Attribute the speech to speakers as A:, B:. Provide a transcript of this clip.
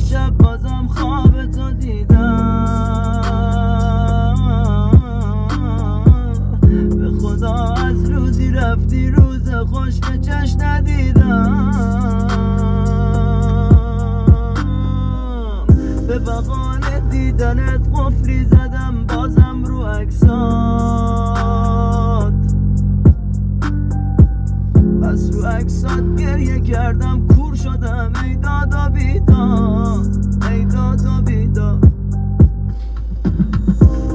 A: شب بازم خواب تو دیدم، به خدا از روزی رفتی روز خوش به چشم ندیدم، به بهانه دیدنت قفلی